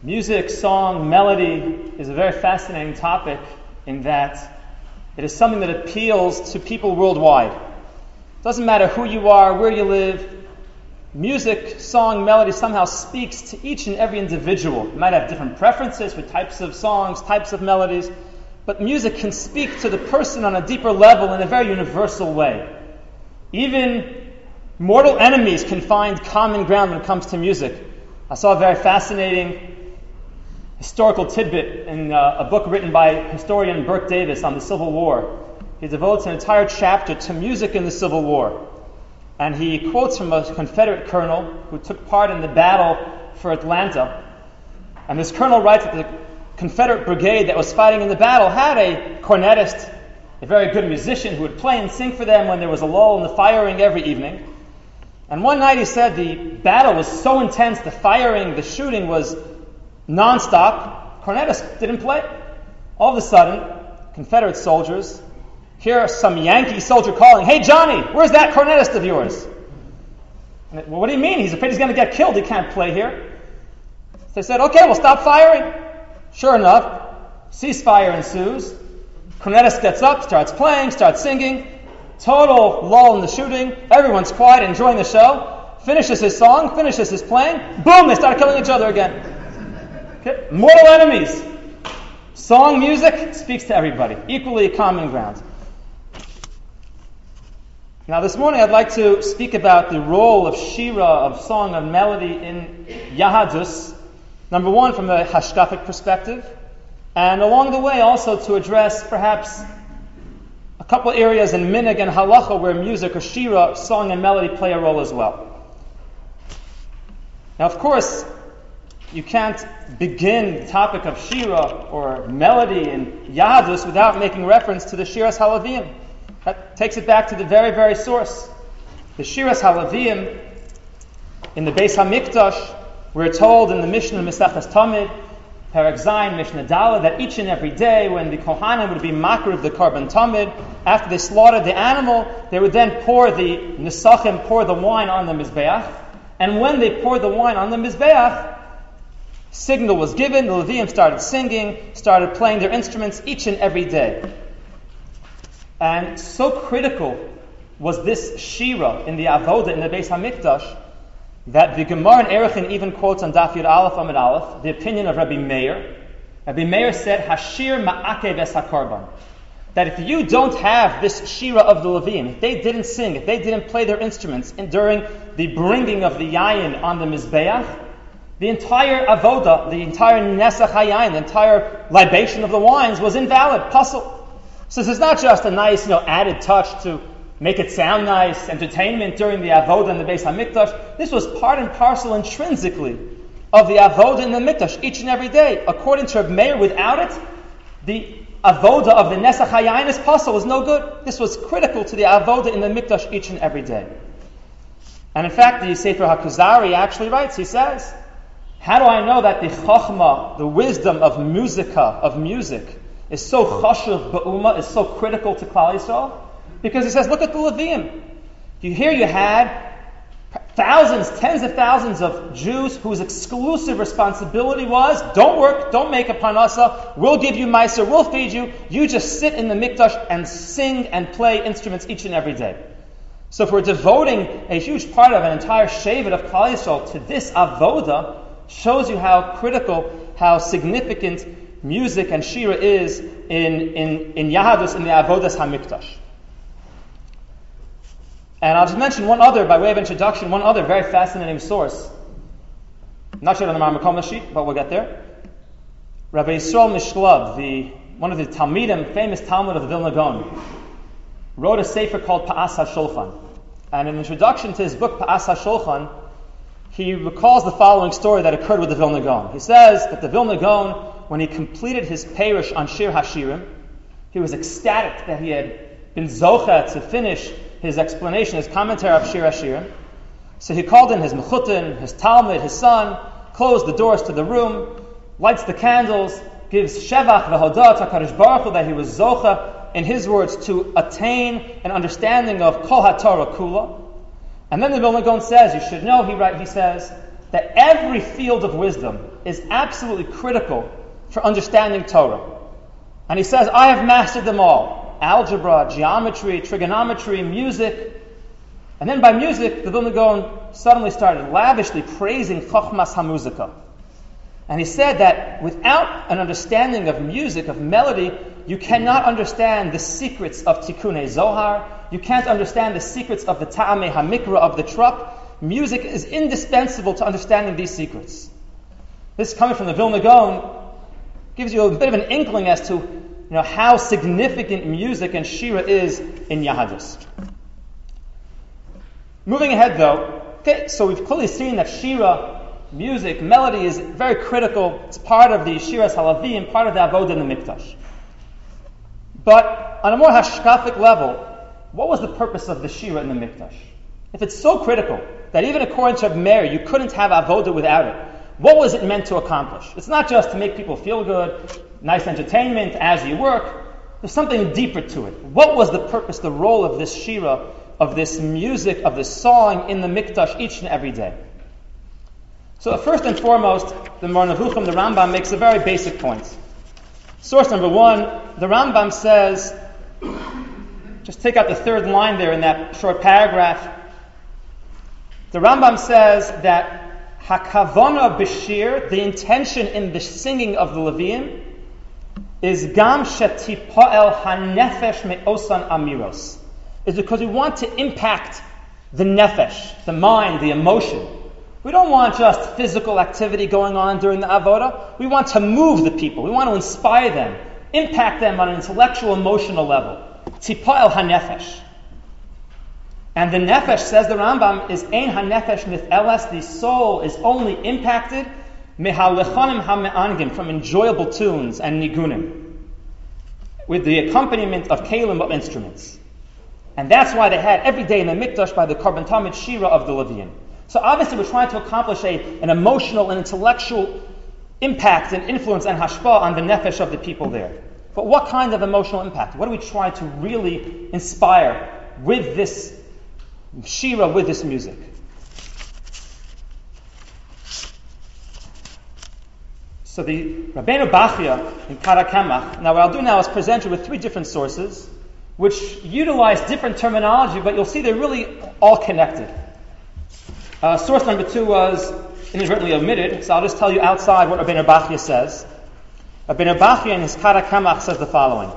Music, song, melody is a very fascinating topic in that it is something that appeals to people worldwide. It doesn't matter who you are, where you live. Music, song, melody somehow speaks to each and every individual. You might have different preferences for types of songs, types of melodies, but music can speak to the person on a deeper level in a very universal way. Even mortal enemies can find common ground when it comes to music. I saw a very fascinating historical tidbit in a book written by historian Burke Davis on the Civil War. He devotes an entire chapter to music in the Civil War. And he quotes from a Confederate colonel who took part in the battle for Atlanta. And this colonel writes that the Confederate brigade that was fighting in the battle had a cornetist, a very good musician who would play and sing for them when there was a lull in the firing every evening. And one night he said the battle was so intense, the firing, the shooting was non-stop. Cornetist didn't play. All of a sudden, Confederate soldiers hear some Yankee soldier calling, "Hey Johnny, where's that cornetist of yours?" And well, what do you mean? He's afraid he's going to get killed. He can't play here. So they said, "Okay, we'll stop firing." Sure enough, ceasefire ensues. Cornetist gets up, starts playing, starts singing. Total lull in the shooting. Everyone's quiet, enjoying the show. Finishes his song, finishes his playing. Boom, they start killing each other again. Okay. Mortal enemies. Song, music speaks to everybody. Equally common ground. Now this morning I'd like to speak about the role of Shira, of song, of melody in Yahadus. Number one, from the Hashkafic perspective. And along the way also to address perhaps a couple areas in Minhag and Halacha where music or Shira, song and melody play a role as well. Now of course, you can't begin the topic of Shira or melody in Yahadus without making reference to the Shiras Halavim. That takes it back to the very, very source. The Shiras Halavim in the Beis HaMikdash, we're told in the Mishnah Mesachas Tamid, Perek Zayin, Mishnah Dala, that each and every day when the Kohanim would be makriv the Karban Tamid, after they slaughtered the animal, they would then pour the Nesachim, pour the wine on the Mizbeach. And when they poured the wine on the Mizbeach, signal was given, the Leviim started singing, started playing their instruments each and every day. And so critical was this Shira in the Avodah in the Beis HaMikdash that the Gemara in Erechin even quotes on Daf Yud Aleph Amud Aleph the opinion of Rabbi Meir. Rabbi Meir said, "Hashir ma'akev es hakorban." That if you don't have this Shira of the Leviim, if they didn't sing, if they didn't play their instruments during the bringing of the Yayin on the Mizbeach, the entire avoda, the entire nesach hayayin, the entire libation of the wines was invalid, puzzle. So this is not just a nice, added touch to make it sound nice, entertainment during the avoda in the Beis HaMikdash. This was part and parcel intrinsically of the avoda in the Mikdash each and every day. According to Reb Meir, without it, the avoda of the nesach hayayin is puzzle, was no good. This was critical to the avoda in the Mikdash each and every day. And in fact, the Sefer HaKuzari actually writes, he says, how do I know that the chokhmah, the wisdom of music, is so chashuv ba'umah, is so critical to Klal Yisrael? Because he says, look at the Leviim. You had thousands, tens of thousands of Jews whose exclusive responsibility was, don't work, don't make a parnasa, we'll give you meiser, we'll feed you, you just sit in the mikdash and sing and play instruments each and every day. So if we're devoting a huge part of an entire shevet of Klal Yisrael to this avoda, shows you how critical, how significant music and shira is in Yahadus, in the Avodas HaMikdash. And I'll just mention one other, by way of introduction, one other very fascinating source. Not sure on the Marmakom sheet, but we'll get there. Rabbi Yisrael Mishklab, one of the Talmidim, famous Talmud of the Vilna Gaon, wrote a sefer called Pa'as HaShulchan. And in introduction to his book Pa'as HaShulchan, he recalls the following story that occurred with the Vilna Gaon. He says that the Vilna Gaon, when he completed his perush on Shir HaShirim, he was ecstatic that he had been zocha to finish his explanation, his commentary of Shir HaShirim. So he called in his mechutin, his talmid, his son, closed the doors to the room, lights the candles, gives shevach v'hodah to HaKadosh Baruch Hu that he was zocha, in his words, to attain an understanding of Kol HaTorah Kula. And then the Vilna Gaon says, you should know, he says, that every field of wisdom is absolutely critical for understanding Torah. And he says, I have mastered them all. Algebra, geometry, trigonometry, music. And then by music, the Vilna Gaon suddenly started lavishly praising Chochmas HaMuzika. And he said that without an understanding of music, of melody, you cannot understand the secrets of Tikkunei Zohar. You can't understand the secrets of the Ta'amei HaMikra, of the Trup. Music is indispensable to understanding these secrets. This coming from the Vilna Gaon gives you a bit of an inkling as to how significant music and Shira is in Yahadus. Moving ahead though, so we've clearly seen that Shira, music, melody is very critical. It's part of the Shiras Halavim, part of the Avodah in the Mikdash. But on a more hashkafic level, what was the purpose of the Shira in the Mikdash? If it's so critical that even according to Meir, you couldn't have Avodah without it, what was it meant to accomplish? It's not just to make people feel good, nice entertainment as you work. There's something deeper to it. What was the purpose, the role of this Shira, of this music, of this song in the Mikdash each and every day? So first and foremost, the Moreh Nevuchim, the Rambam, makes a very basic point. Source number one, the Rambam says, just take out the third line there in that short paragraph. The Rambam says that Hakavona b'shir, the intention in the singing of the Leviim, is gam shetipoel hanefesh me'osan amiros, is because we want to impact the nefesh, the mind, the emotion. We don't want just physical activity going on during the avodah. We want to move the people. We want to inspire them, impact them on an intellectual, emotional level. Tipoel hanefesh. And the nefesh, says the Rambam, is ein hanefesh nif'eles. The soul is only impacted mehalechanim hame'angim, from enjoyable tunes and nigunim, with the accompaniment of kelim, of instruments. And that's why they had every day in the Mikdash by the Korban Tamid Shira of the Leviim. So obviously we're trying to accomplish an emotional and intellectual impact and influence and hashpah on the nefesh of the people there. But what kind of emotional impact? What do we try to really inspire with this Shira, with this music? So the Rabbeinu Bachya in Kara Kemach, now what I'll do now is present you with three different sources which utilize different terminology, but you'll see they're really all connected. Source number two was inadvertently omitted, so I'll just tell you outside what Rabbeinu Bachya says. Rabbeinu Bachya in his Kara Kemach says the following.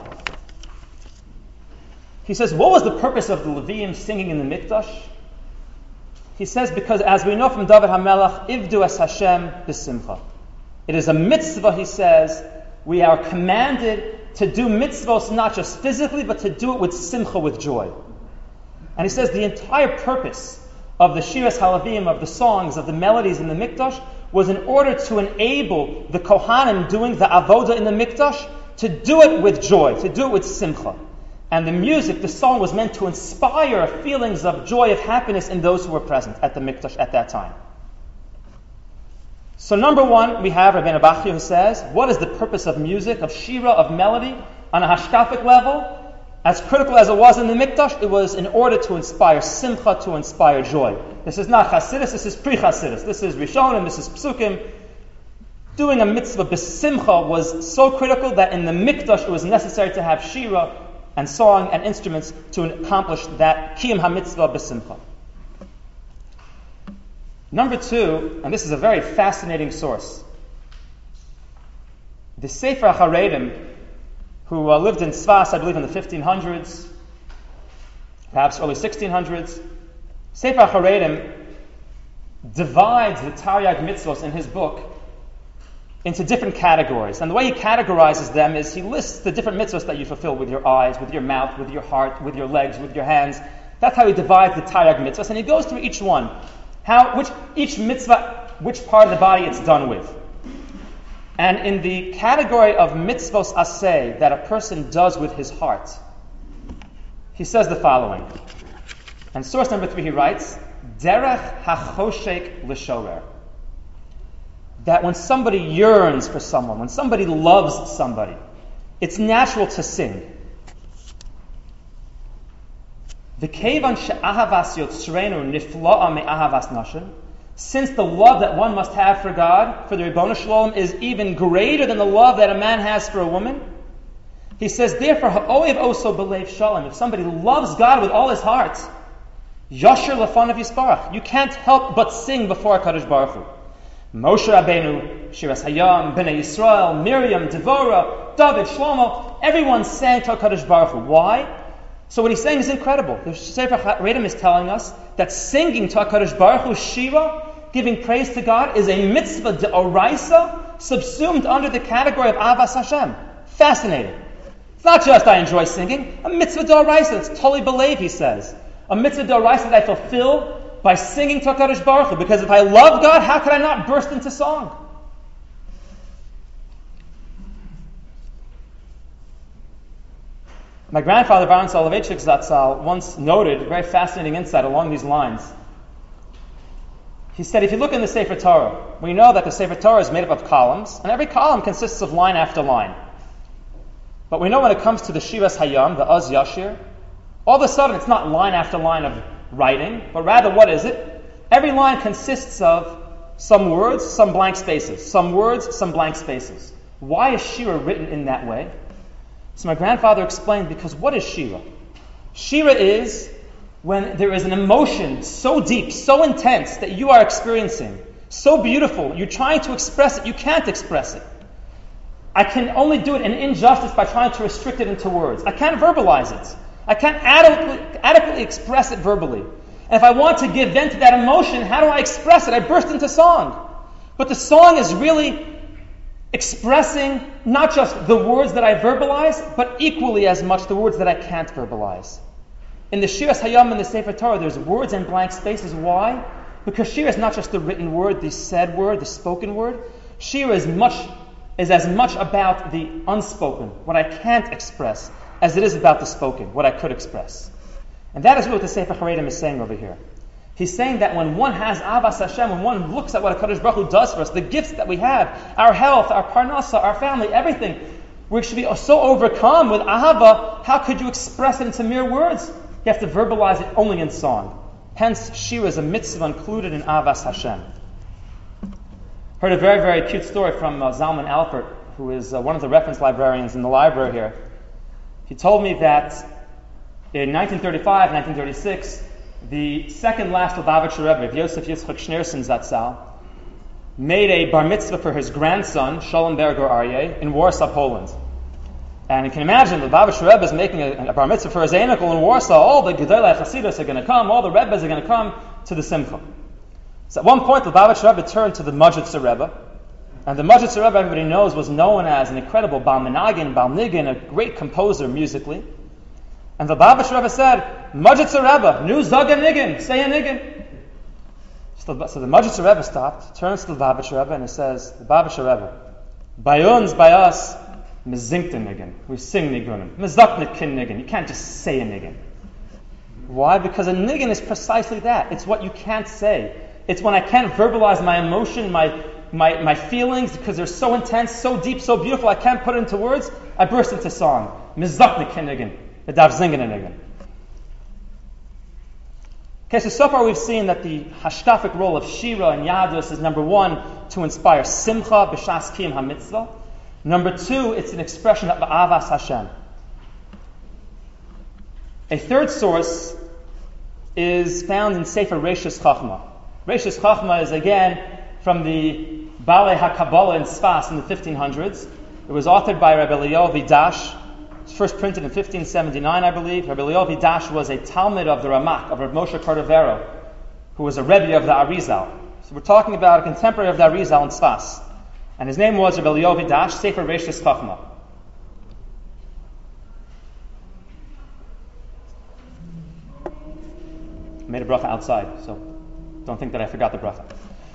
He says, what was the purpose of the Leviim singing in the Mikdash? He says, because as we know from David HaMelech, Ivdu es Hashem b'simcha. It is a mitzvah, he says, we are commanded to do mitzvahs not just physically, but to do it with simcha, with joy. And he says the entire purpose of the Shiras Halavim, of the songs, of the melodies in the Mikdash, was in order to enable the Kohanim doing the Avodah in the Mikdash to do it with joy, to do it with simcha. And the music, the song, was meant to inspire feelings of joy, of happiness in those who were present at the Mikdash at that time. So number one, we have Rabbeinu Bachya who says, what is the purpose of music, of shira, of melody, on a hashkafic level? As critical as it was in the Mikdash, it was in order to inspire simcha, to inspire joy. This is not Chasidus, this is pre-Chasidus. This is Rishonim, this is Psukim. Doing a mitzvah b'simcha was so critical that in the Mikdash it was necessary to have shira and song and instruments to accomplish that kiyum ha-mitzvah b'simcha. Number two, and this is a very fascinating source, the Sefer HaCharedim, who lived in Tzfas, I believe in the 1500s, perhaps early 1600s, Sefer HaCharedim divides the Taryag mitzvos in his book into different categories. And the way he categorizes them is he lists the different mitzvos that you fulfill with your eyes, with your mouth, with your heart, with your legs, with your hands. That's how he divides the Taryag mitzvos, and he goes through each one. Each mitzvah, which part of the body it's done with. And in the category of mitzvos aseh, that a person does with his heart, he says the following. And source number three, he writes, Derech hachoshek l'shorer. That when somebody yearns for someone, when somebody loves somebody, it's natural to sing. V'kevan she'ahavas yotzreinu nifla'a me'ahavas nashim. since the love that one must have for God, for the Ribono Shel Olam, is even greater than the love that a man has for a woman, he says, therefore, ha'ohev oso b'leiv shalom, if somebody loves God with all his heart, yasher lefanav yisparach, you can't help but sing before HaKadosh Baruch Hu. Moshe Rabbeinu, Shiras Hayam, Bnei Yisrael, Miriam, Devorah, David, Shlomo, everyone sang to HaKadosh Baruch Hu. Why? So what he's saying is incredible. The Sefer HaRedim is telling us that singing to HaKadosh Baruch Hu, Shira, giving praise to God, is a mitzvah d'oraisa, subsumed under the category of Avas Hashem. Fascinating. It's not just I enjoy singing, a mitzvah d'oraisa, it's totally believe, he says. A mitzvah d'oraisa that I fulfill by singing to HaKadosh Baruch Hu, because if I love God, how could I not burst into song? My grandfather, Baron Soloveitchik Zatzal, once noted a very fascinating insight along these lines. He said, if you look in the Sefer Torah, we know that the Sefer Torah is made up of columns, and every column consists of line after line. But we know when it comes to the Shiras Hayam, the Az Yashir, all of a sudden it's not line after line of writing, but rather what is it? Every line consists of some words, some blank spaces. Some words, some blank spaces. Why is Shira written in that way? So my grandfather explained, because what is Shira? Shira is when there is an emotion so deep, so intense that you are experiencing, so beautiful, you're trying to express it, you can't express it. I can only do it in injustice by trying to restrict it into words. I can't verbalize it. I can't adequately express it verbally. And if I want to give vent to that emotion, how do I express it? I burst into song. But the song is really expressing not just the words that I verbalize, but equally as much the words that I can't verbalize. In the Shiras Hayam and the Sefer Torah, there's words and blank spaces. Why? Because Shira is not just the written word, the said word, the spoken word. Shira is as much about the unspoken, what I can't express, as it is about the spoken, what I could express. And that is what the Sefer HaRedim is saying over here. He's saying that when one has Avas Hashem, when one looks at what HaKadosh Baruch Hu does for us, the gifts that we have, our health, our parnasa, our family, everything, we should be so overcome with Ahava, how could you express it into mere words? You have to verbalize it only in song. Hence, Shira is a mitzvah included in Avas Hashem. Heard a very, very cute story from Zalman Alpert, who is one of the reference librarians in the library here. He told me that in 1935, 1936, the second last Lubavitcher Rebbe, Yosef Yitzchak Schneerson Zatzal, made a bar mitzvah for his grandson, Shalom Berger Aryeh, in Warsaw, Poland. And you can imagine, the Lubavitcher Rebbe is making a bar mitzvah for his Einikol in Warsaw. All the Gedolei Chasidus are going to come, all the Rebbes are going to come to the Simcha. So at one point, the Lubavitcher Rebbe turned to the Majitzer Rebbe. And the Majitzer Rebbe, everybody knows, was known as an incredible Baal Menagin, Baal Nigin, a great composer musically. And the Lubavitcher Rebbe said, Majitzer Rebbe, nu zag a nigin, say a nigin. So the Majitzer Rebbe stopped, turns to the Lubavitcher Rebbe, and he says, the Lubavitcher Rebbe, by us, me zingt a nigin. We sing nigunim. Me zakt kin nigin. You can't just say a nigin. Why? Because a nigin is precisely that. It's what you can't say. It's when I can't verbalize my emotion, my feelings, because they're so intense, so deep, so beautiful, I can't put it into words, I burst into song. Me zakt kin nigin. Okay, so far we've seen that the hashkafic role of Shira and Yadus is number one, to inspire Simcha b'shas kiyum hamitzvah. Number two, it's an expression of Avas Hashem. A third source is found in Sefer Reishis Chachma. Reishis Chachma is again from the Balei HaKabbalah in Sfas in the 1500s. It was authored by Rabbi Eliyahu Vidash. It was first printed in 1579, I believe. Rabbi Eliyahu Vidash was a Talmud of the Ramak, of Rav Moshe Cordovero, who was a Rebbe of the Arizal. So we're talking about a contemporary of the Arizal in Sfas. And his name was Rabbi Eliyahu Vidash, Sefer Reishis Chachma. I made a bracha outside, so don't think that I forgot the bracha.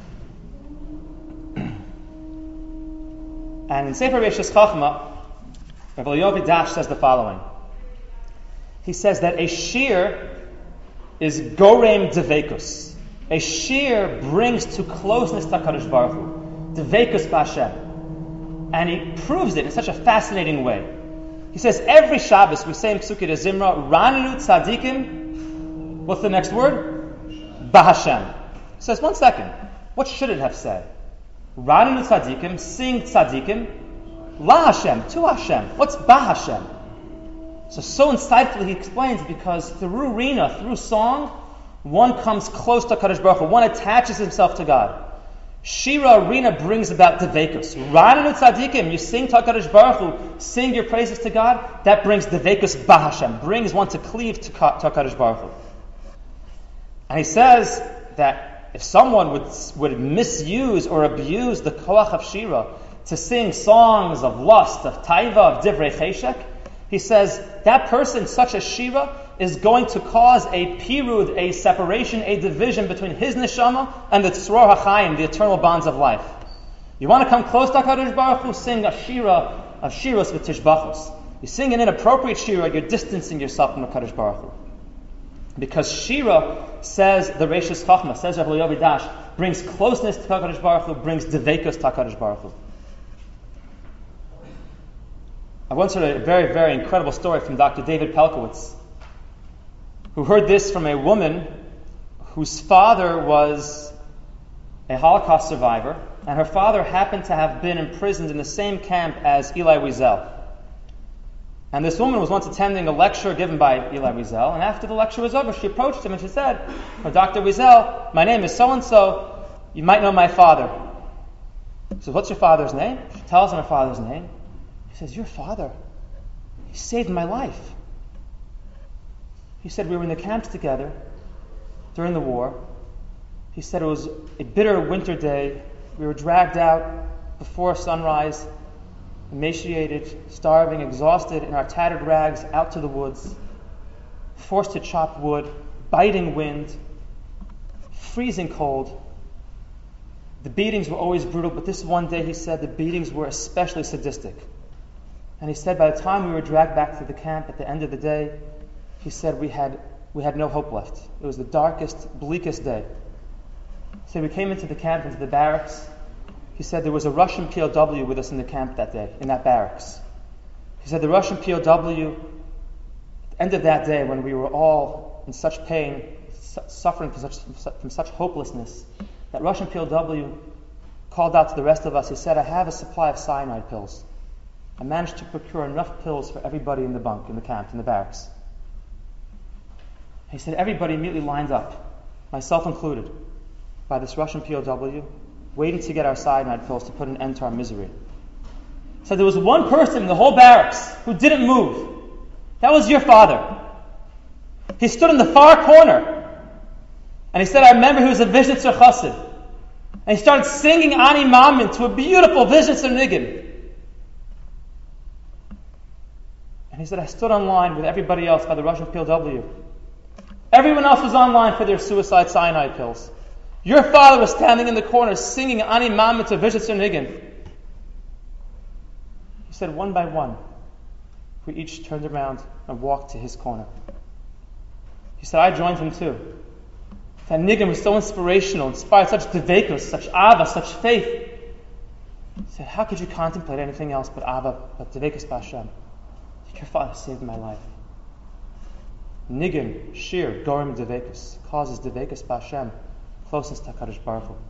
And in Sefer Reishis Chachma, Rabbi Eliyahu Vidash says the following. He says that a shir is gorem devekus. A shir brings to closeness to HaKadosh Baruch Hu, devekus b'Hashem. And he proves it in such a fascinating way. He says every Shabbos we say in Psukei de Zimra, Raninu tzadikim, what's the next word? B'Hashem. He says, one second. what should it have said? Rananu tzadikim, sing tzadikim, la Hashem, to Hashem. What's ba Hashem? So insightfully he explains, because through Rina, through song, one comes close to HaKadosh Baruch Hu, one attaches himself to God. Shira, Rina brings about Devekus. Rananu tzadikim, you sing to HaKadosh Baruch Hu, sing your praises to God, that brings Devekus ba Hashem, brings one to cleave to HaKadosh Baruch Hu. And he says that if someone would misuse or abuse the koach of Shira to sing songs of lust, of taiva, of divrei cheshek, he says that person, such as Shira, is going to cause a pirud, a separation, a division between his neshama and the tzror hachayim, the eternal bonds of life. You want to come close to HaKadosh Baruch Hu, sing a shira of shiras with tishbachos. You sing an inappropriate shira, you're distancing yourself from HaKadosh Baruch Hu. Because shira, says the Reishis Chachma, says Rav Yovi Dash, brings closeness to HaKadosh Baruch Hu, brings devekus to HaKadosh Baruch Hu. I once heard a very, very incredible story from Dr. David Pelkowitz, who heard this from a woman whose father was a Holocaust survivor, and her father happened to have been imprisoned in the same camp as Elie Wiesel. And this woman was once attending a lecture given by Elie Wiesel, and after the lecture was over, she approached him and she said, "Oh, Dr. Wiesel, my name is so-and-so, you might know my father." He says, "What's your father's name?" She tells him her father's name. He says, "Your father, he saved my life." He said, "We were in the camps together during the war." He said it was a bitter winter day. We were dragged out before sunrise, emaciated, starving, exhausted, in our tattered rags, out to the woods, forced to chop wood, biting wind, freezing cold. The beatings were always brutal, but this one day, he said, the beatings were especially sadistic. And he said by the time we were dragged back to the camp at the end of the day, he said we had no hope left. It was the darkest, bleakest day. So we came into the camp, into the barracks. He said there was a Russian POW with us in the camp that day, in that barracks. He said the Russian POW, at the end of that day, when we were all in such pain, suffering from such hopelessness, that Russian POW called out to the rest of us. He said, "I have a supply of cyanide pills. I managed to procure enough pills for everybody in the bunk, in the camp, in the barracks." He said everybody immediately lined up, myself included, by this Russian POW, waiting to get our cyanide pills to put an end to our misery. So there was one person in the whole barracks who didn't move. That was your father. He stood in the far corner, and he said, "I remember he was a Vizhnitzer Chassid." And he started singing Ani Mamin to a beautiful Vizhnitzer Niggin. And he said, "I stood online with everybody else by the Russian POW. Everyone else was online for their suicide cyanide pills. Your father was standing in the corner singing Ani Mamin to Vizhnitzer Niggin." He said, one by one, we each turned around and walked to his corner. He said, I joined him too. That Niggin was so inspirational, inspired such devekus, such ava, such faith. He said, how could you contemplate anything else but ava, but devekus b'Hashem? Your father saved my life. Niggin, shir, gorim devekus, causes devekus b'Hashem, closeness to HaKadosh Baruch Hu.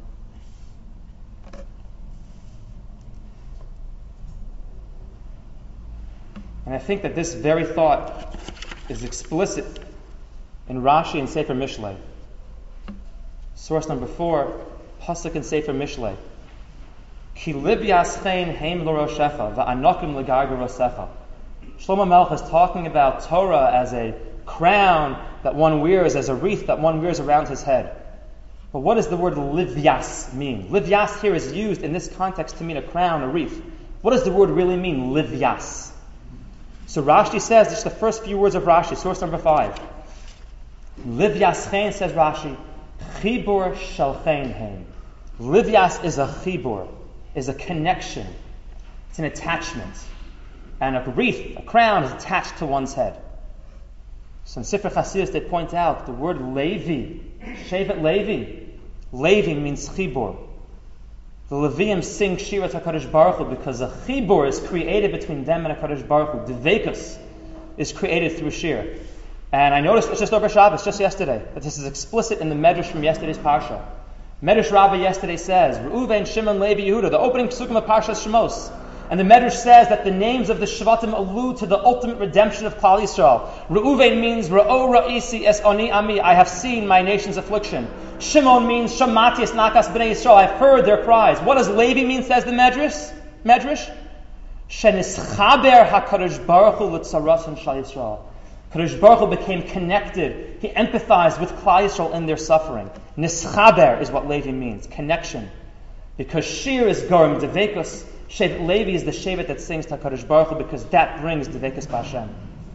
And I think that this very thought is explicit in Rashi and Sefer Mishlei. Source number 4, Pasuk in Sefer Mishlei. Ki lib yaschein heim l'roshecha va'anokim l'gargar rosecha. Shlomo Melech is talking about Torah as a crown that one wears, as a wreath that one wears around his head. But what does the word livyas mean? Livyas here is used in this context to mean a crown, a wreath. What does the word really mean, livyas? So Rashi says, this is the first few words of Rashi, source number 5. Livyas chen, says Rashi, chibur shel chen heim. Livyas is a chibur, is a connection. It's an attachment. And a wreath, a crown, is attached to one's head. So in Sifrei Chasidus they point out the word Levi, Shevet Levi. Levi means chibur. The Leviim sing Shira to HaKadosh Baruch Hu because a chibur is created between them and HaKadosh Baruch Hu. Devekus is created through Shir. And I noticed, it's just over Shabbos, just yesterday, that this is explicit in the Medrash from yesterday's Parsha. Medrash Rabbah yesterday says, Reuven, Shimon, Levi, Yehuda, the opening psukim of Parshas Shemos. And the Medrash says that the names of the Shvatim allude to the ultimate redemption of Klal Yisrael. Reuven means, Ra'o Ra'isi es oni ami, I have seen my nation's affliction. Shimon means, Shamati es nakas b'nei Yisrael, I have heard their cries. What does Levi mean, says the Medrash? Shenischaber HaKadosh Baruch Hu l'tzarosim shal Yisrael. Kadosh Baruch Hu became connected. He empathized with Klal Yisrael in their suffering. Nischaber is what Levi means, connection. Because Shir is Gorim Devekus, Shevet Levi is the Shevet that sings to Kadosh Baruch Hu because that brings Devekus B'Hashem.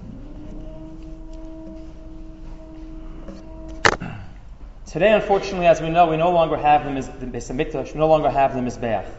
Today, unfortunately, as we know, we no longer have them as the Beis HaMikdash, we no longer have the Mizbeach.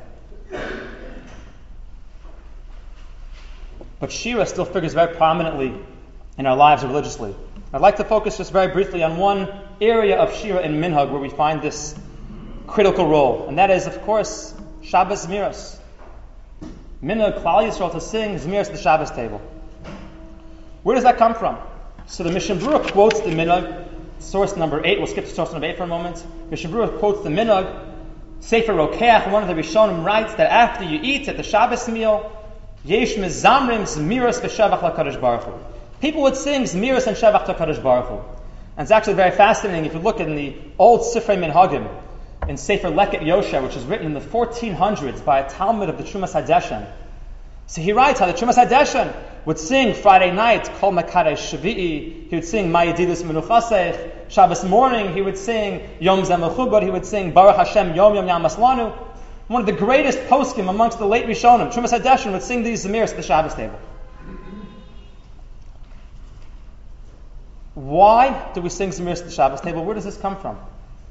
But Shira still figures very prominently in our lives religiously. I'd like to focus just very briefly on one area of Shira in Minhag where we find this critical role, and that is, of course, Shabbos Zmiros. Minhag Klal Yisrael to sing Zmiros at the Shabbos table. Where does that come from? So the Mishnah Berurah quotes the Minhag, source number 8. We'll skip to source number 8 for a moment. Mishnah Berurah quotes the Minhag. Sefer Rokeach, one of the Rishonim, writes that after you eat at the Shabbos meal, Yesh mezamrim Zmiros v'shavach LaKadosh Baruch Hu. People would sing Zmiros and Shavach to Kadosh Baruch Hu. And it's actually very fascinating if you look in the old Sifrei Minhagim, in Sefer Leket Yosher, which was written in the 1400s by a Talmud of the Trumas Hadeshen. So he writes how the Trumas Hadeshen would sing Friday night, Kol Mekadesh Shvi'i, he would sing Ma'yedidus Menuchasech, Shabbos morning he would sing Yom Zeh Mechubad, he would sing Baruch Hashem Yom Yom Yamas Lanu. One of the greatest poskim amongst the late Rishonim, Trumas Hadeshen, would sing these Zmiros at the Shabbos table. Why do we sing Zmiros at the Shabbos table? Where does this come from?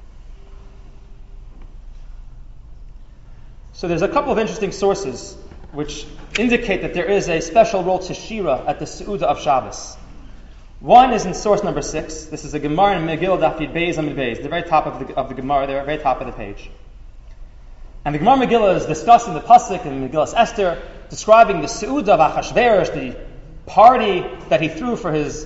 So there's a couple of interesting sources which indicate that there is a special role to Shira at the Seudah of Shabbos. One is in source number 6. This is a Gemara in Megillah Daf Yud Beis Amud Beis, the very top of the Gemara there, very top of the page. And the Gemara Megillah is discussing the pasuk in Megillah Esther, describing the Seudah of Achashverosh, the party that he threw for his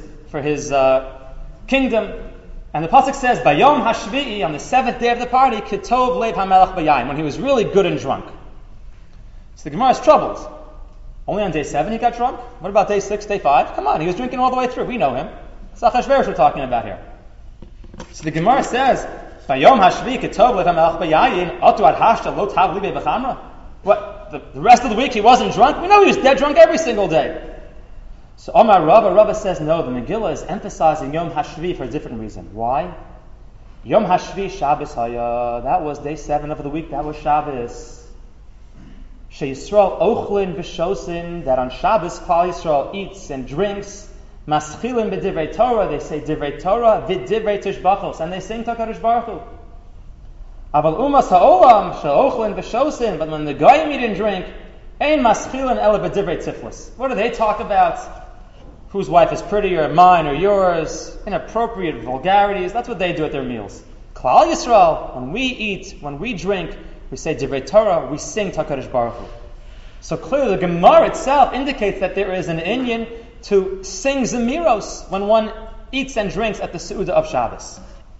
kingdom. And the pasuk says, Bayom Hashvi'i, on the 7th day of the party, Kitov Lev HaMelech Bayayim, when he was really good and drunk. So the Gemara is troubled. Only on day 7 he got drunk? What about day 6, day 5? Come on, he was drinking all the way through. We know him. It's Achashverosh we're talking about here. So the Gemara says, Bayom Hashvi'i, Kitov Lev HaMelech Bayayim, Otu Ad Hashta Lo Tav Libe B'chamra. What, the rest of the week he wasn't drunk? We know he was dead drunk every single day. So Omar Rava says, no, the Megillah is emphasizing Yom Hashvi for a different reason. Why? Yom Hashvi Shabbos Haya. That was day 7 of the week. That was Shabbos. She Yisrael Ochlin V'shosin. That on Shabbos, Klal Yisrael eats and drinks. Maschilin B'divrei Torah. They say Divrei Torah V'divrei Tishbachos. And they sing Kadosh Baruch Hu. Aval Umas Ha'olam She'ochlin V'shosin. But when the Goyim eat and drink, Ein Maschilin Ela B'divrei Tiflis. What do they talk about? Whose wife is prettier, mine or yours, inappropriate vulgarities. That's what they do at their meals. Klal Yisrael, when we eat, when we drink, we say Divrei Torah, we sing HaKadosh Baruch Hu. So clearly the Gemara itself indicates that there is an inyan to sing Zmiros when one eats and drinks at the Seudah of Shabbos.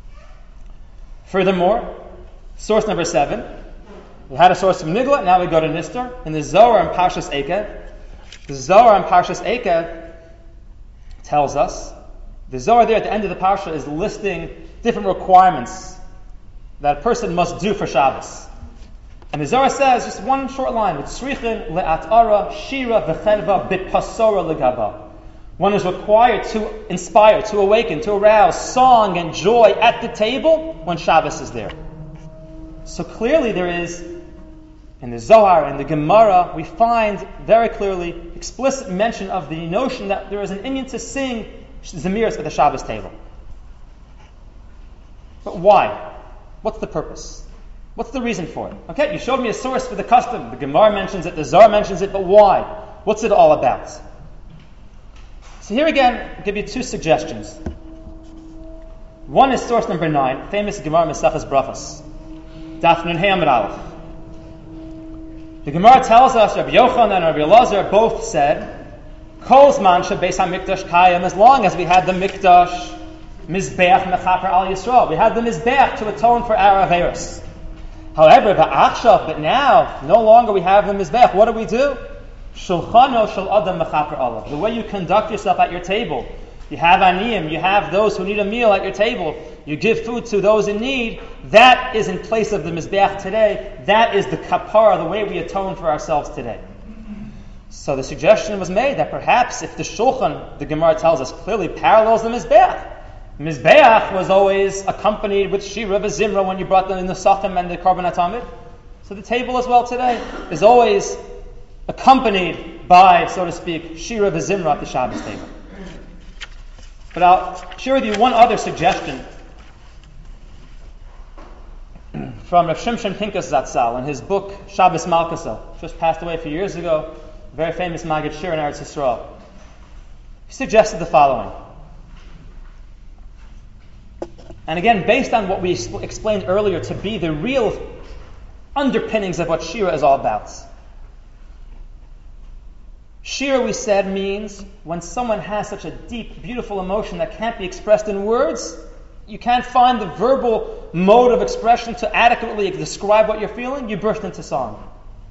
Furthermore, source number 7, we had a source from Nigla, now we go to Nistar. In the Zohar and Parshas Eikev, the Zohar and Parshas Eikev tells us, the Zohar there at the end of the Parsha is listing different requirements that a person must do for Shabbos. And the Zohar says, just one short line, V'tzrichin le'atara shira v'chelva b'pasora legaba. One is required to inspire, to awaken, to arouse song and joy at the table when Shabbos is there. So clearly there is, in the Zohar and the Gemara, we find very clearly explicit mention of the notion that there is an inyan to sing Zmiros at the Shabbos table. But why? What's the purpose? What's the reason for it? Okay, you showed me a source for the custom. The Gemara mentions it, the Zohar mentions it, but why? What's it all about? So here again, I'll give you 2 suggestions. One is source number 9, famous Gemara Mesachas Brachos, Daf Nun Hey Amud Aleph. The Gemara tells us Rabbi Yochanan and Rabbi Elazar both said, Kol zman shebeis hamikdash kayim, as long as we had the mikdash, mizbeach mechaper al Yisrael, we had the mizbeach to atone for our averos. However, but now, no longer we have the Mizbeach. What do? Shulchano shel adam mechaper olav. The way you conduct yourself at your table. You have aniyim, you have those who need a meal at your table. You give food to those in need. That is in place of the Mizbeach today. That is the kapara, the way we atone for ourselves today. So the suggestion was made that perhaps if the Shulchan, the Gemara tells us clearly, parallels the Mizbeach. Mizbeach was always accompanied with Shira v'Zimra when you brought them in the Sachim and the Korban HaTamid. So the table as well today is always accompanied by, so to speak, Shira v'Zimra at the Shabbos table. But I'll share with you one other suggestion from Rav Shimshon Pinkas Zatzal in his book Shabbos Malkasa, just passed away a few years ago, very famous Maggid Shir in Eretz Yisrael. He suggested the following. And again, based on what we explained earlier to be the real underpinnings of what Shira is all about. Shira, we said, means when someone has such a deep, beautiful emotion that can't be expressed in words, you can't find the verbal mode of expression to adequately describe what you're feeling, you burst into song.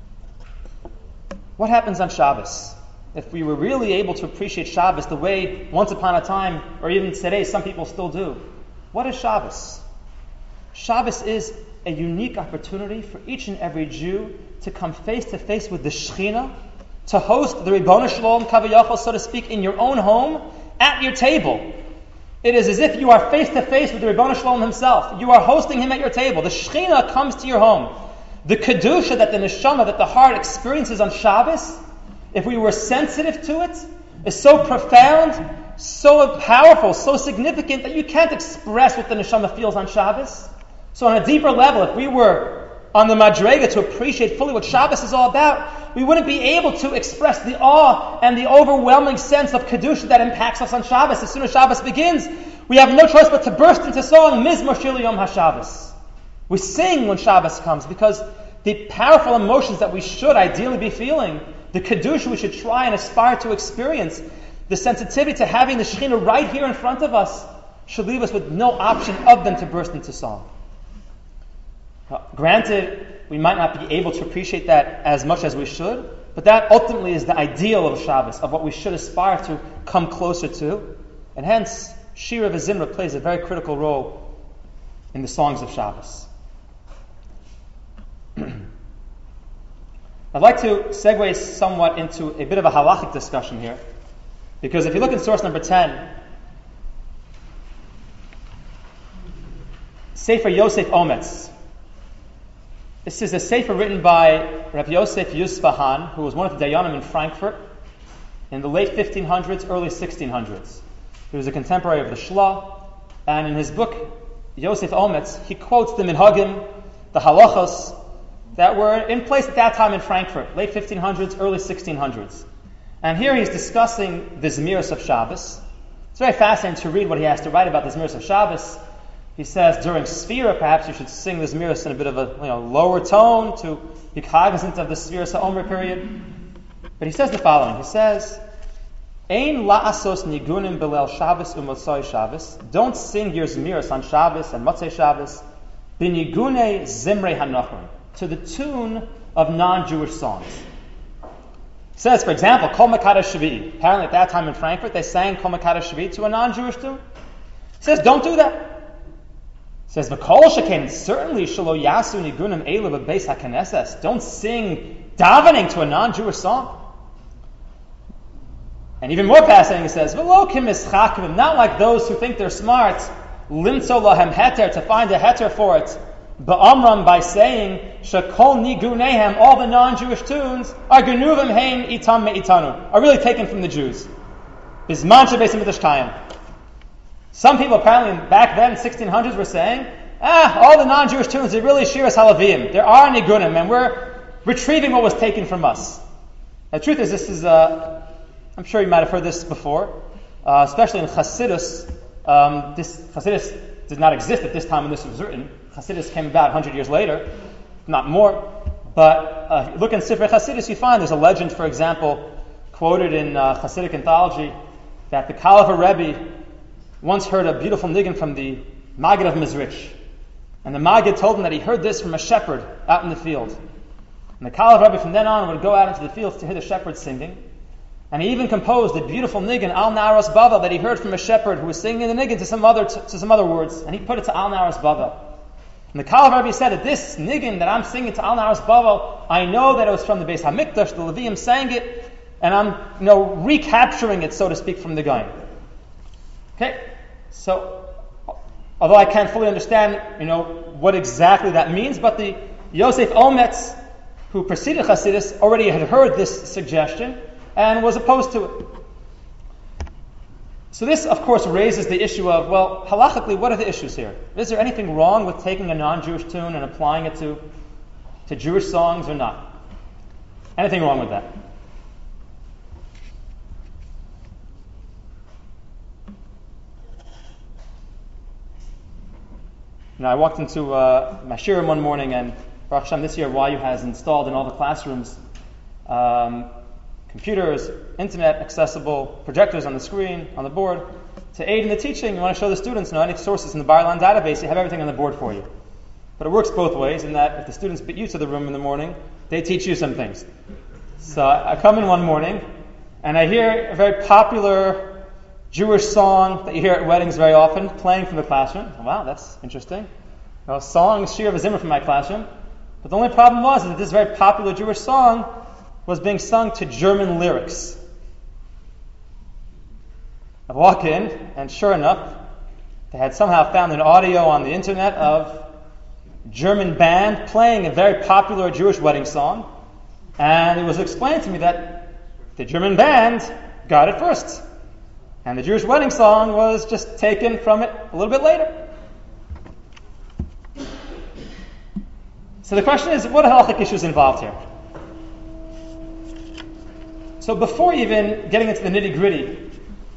What happens on Shabbos? If we were really able to appreciate Shabbos the way once upon a time, or even today, some people still do, what is Shabbos? Shabbos is a unique opportunity for each and every Jew to come face to face with the Shekhinah, to host the Ribono Shalom Kavayachal, so to speak, in your own home, at your table. It is as if you are face to face with the Ribono Shalom himself. You are hosting him at your table. The Shekhinah comes to your home. The Kedusha that the Neshama, that the heart experiences on Shabbos, if we were sensitive to it, is so profound, so powerful, so significant that you can't express what the Neshama feels on Shabbos. So on a deeper level, if we were on the Madrega to appreciate fully what Shabbos is all about, we wouldn't be able to express the awe and the overwhelming sense of Kedusha that impacts us on Shabbos. As soon as Shabbos begins, we have no choice but to burst into song, Mizmor Shir Yom HaShabbos. We sing when Shabbos comes because the powerful emotions that we should ideally be feeling, the Kedusha we should try and aspire to experience, the sensitivity to having the Shekhinah right here in front of us, should leave us with no option other than to burst into song. Granted, we might not be able to appreciate that as much as we should, but that ultimately is the ideal of Shabbos, of what we should aspire to come closer to. And hence, Shira v'Zimra plays a very critical role in the songs of Shabbos. I'd like to segue somewhat into a bit of a halachic discussion here, because if you look in source number 10, Sefer Yosef Ometz. This is a sefer written by Rav Yosef Yusbahan, who was one of the Dayanim in Frankfurt in the late 1500s, early 1600s. He was a contemporary of the Shla, and in his book, Yosef Ometz, he quotes the minhagim, the halachos, that were in place at that time in Frankfurt, late 1500s, early 1600s. And here he's discussing the Zmiros of Shabbos. It's very fascinating to read what he has to write about the Zmiros of Shabbos. He says during Sfira, perhaps you should sing the Zmiros in a bit of a lower tone to be cognizant of the Sfiras HaOmer period. But he says the following. He says, Ein la'asos nigunim belel Shabbos u'motzoi Shabbos. Don't sing your Zmiros on Shabbos and Motzei Shabbos. B'nigune zimrei hanochrim. To the tune of non-Jewish songs. It says, for example, Kol Mekadosh Shvi'i. Apparently at that time in Frankfurt, they sang Kol Mekadosh Shvi'i to a non-Jewish tune. It says, don't do that. It says, V'kol sheken, certainly shelo yasu nigunim elu b'beis haKnesses. Don't sing davening to a non-Jewish song. And even more fascinating, it says, V'lo kimischakim, not like those who think they're smart, limtzo lahem heter, to find a heter for it, ba'amram, by saying, shekol nigunehem, all the non-Jewish tunes, are genuvim hein itam me'itanu, are really taken from the Jews. Bizman shebeis hamikdash kayim. Some people apparently back then, 1600s, were saying, all the non-Jewish tunes are really Shiras Halavim. There are nigunim, and we're retrieving what was taken from us. The truth is, this is, I'm sure you might have heard this before, especially in Chassidus. This Chassidus did not exist at this time when this was written. Chassidus came about 100 years later, not more. But look in Sifrei Chassidus, you find there's a legend, for example, quoted in Chassidic anthology, that the Kalavar Rebbe once heard a beautiful nigun from the Maggid of Mezrich. And the Maggid told him that he heard this from a shepherd out in the field. And the Kalef Rebbe from then on would go out into the fields to hear the shepherds singing. And he even composed a beautiful niggin, Al Naras Bavel, that he heard from a shepherd who was singing the niggin to some other words. And he put it to Al Naras Bavel. And the Kalef Rebbe said that this niggin that I'm singing to Al Naras Bavel, I know that it was from the Beis HaMikdash, the Leviim sang it, and I'm recapturing it, so to speak, from the Gaon. Okay? So, although I can't fully understand, what exactly that means, but the Yosef Ometz, who preceded Hasidus, already had heard this suggestion and was opposed to it. So this, of course, raises the issue of, well, halachically, what are the issues here? Is there anything wrong with taking a non-Jewish tune and applying it to Jewish songs or not? Anything wrong with that? I walked into my shiurim one morning, and Baruch Hashem, this year YU has installed in all the classrooms computers, internet accessible, projectors on the screen, on the board. To aid in the teaching, you want to show the students any sources in the Bar-Ilan database, you have everything on the board for you. But it works both ways in that if the students beat you to the room in the morning, they teach you some things. So I come in one morning, and I hear a very popular Jewish song that you hear at weddings very often, playing from the classroom. Wow, that's interesting. A song, Shir V'Zimra from my classroom. But the only problem was that this very popular Jewish song was being sung to German lyrics. I walk in, and sure enough, they had somehow found an audio on the internet of a German band playing a very popular Jewish wedding song. And it was explained to me that the German band got it first. And the Jewish wedding song was just taken from it a little bit later. So the question is, what halachic issues involved here? So before even getting into the nitty-gritty,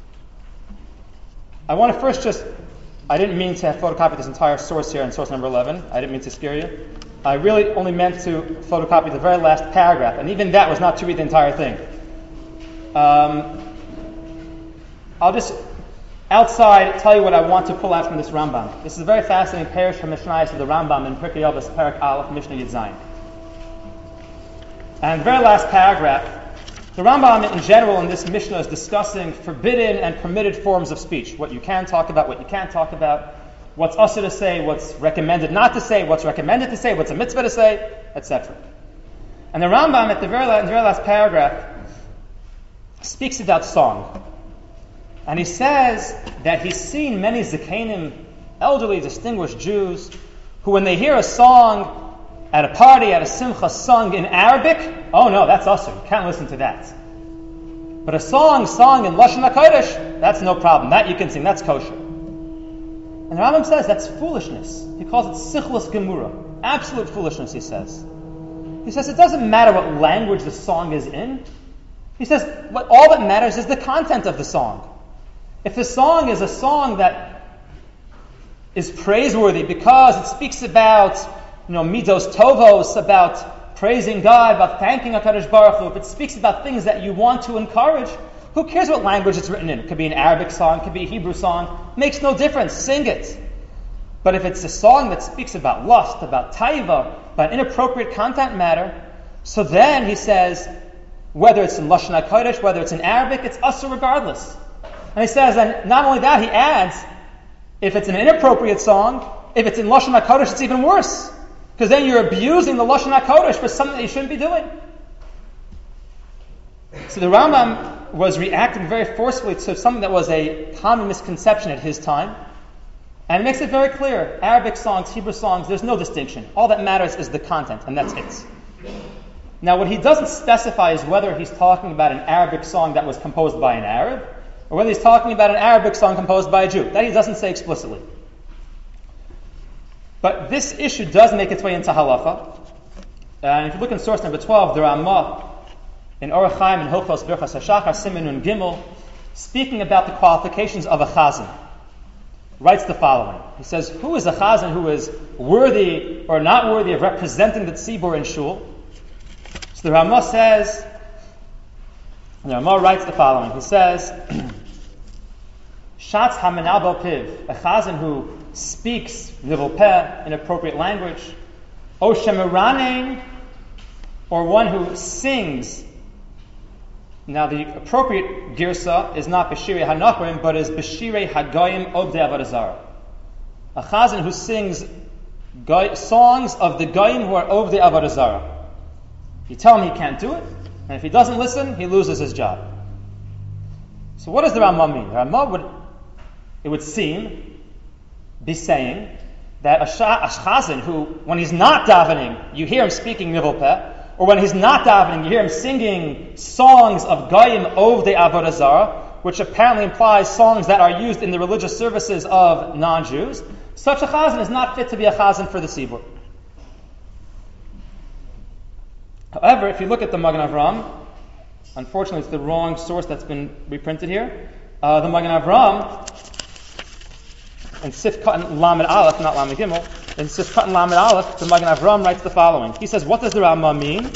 I want to first I didn't mean to photocopy this entire source here in source number 11. I didn't mean to scare you. I really only meant to photocopy the very last paragraph, and even that was not to read the entire thing. I'll just, outside, tell you what I want to pull out from this Rambam. This is a very fascinating parish from Mishnayos of the Rambam in Pirkei Avos, Parak Aleph, Mishnah Yud Zayin. And the very last paragraph, the Rambam in general in this Mishnah is discussing forbidden and permitted forms of speech. What you can talk about, what you can't talk about, what's usher to say, what's recommended not to say, what's recommended to say, what's a mitzvah to say, etc. And the Rambam at the very last paragraph speaks about song. And he says that he's seen many Zakanim, elderly, distinguished Jews, who when they hear a song at a party, at a simcha, sung in Arabic, oh no, that's usher, you can't listen to that. But a song sung in Lashon HaKodesh, that's no problem, that you can sing, that's kosher. And the Rambam says that's foolishness. He calls it sichlos gemura, absolute foolishness, he says. He says it doesn't matter what language the song is in. He says all that matters is the content of the song. If the song is a song that is praiseworthy because it speaks about, midos tovos, about praising God, about thanking HaKadosh Baruch Hu, if it speaks about things that you want to encourage, who cares what language it's written in? It could be an Arabic song, it could be a Hebrew song, makes no difference, sing it. But if it's a song that speaks about lust, about taiva, about inappropriate content matter, so then he says, whether it's in Lashon HaKodesh, whether it's in Arabic, it's usher regardless. And he says, and not only that, he adds, if it's an inappropriate song, if it's in Lashon HaKodesh, it's even worse. Because then you're abusing the Lashon HaKodesh for something that you shouldn't be doing. So the Rambam was reacting very forcefully to something that was a common misconception at his time. And it makes it very clear. Arabic songs, Hebrew songs, there's no distinction. All that matters is the content, and that's it. Now, what he doesn't specify is whether he's talking about an Arabic song that was composed by an Arab, or whether he's talking about an Arabic song composed by a Jew. That he doesn't say explicitly. But this issue does make its way into halacha. And if you look in source number 12, the Ramah, in Orach Chaim and Hilchos Birchas HaShachar, Siman Nun Gimel, speaking about the qualifications of a chazan, writes the following. He says, who is a chazan who is worthy or not worthy of representing the tzibur in shul? So the Ramah says, the Ramah writes the following. He says, Shatz hamanal bal piv, a chazan who speaks nivel peh, inappropriate language, o shemeranein, or one who sings. Now the appropriate girsa is not b'shirei hanachrim, but is b'shirei hagoyim obdei avodah zarah. A chazan who sings songs of the goyim who are obdei avodah zarah. You tell him he can't do it, and if he doesn't listen, he loses his job. So what does the Rambam mean? The Rambam would seem, be saying that a chazan who, when he's not davening, you hear him speaking nivel peh, or when he's not davening, you hear him singing songs of goyim ovdei avodah zarah, which apparently implies songs that are used in the religious services of non-Jews. Such a chazan is not fit to be a chazan for the tzibur. However, if you look at the Magen Avraham, unfortunately it's the wrong source that's been reprinted here. The Magen Avraham, in Sif Katan Lamed Aleph, not Lamed Gimel, in Sif Katan Lamed Aleph, the Magen Avraham writes the following. He says, what does the Rambam mean?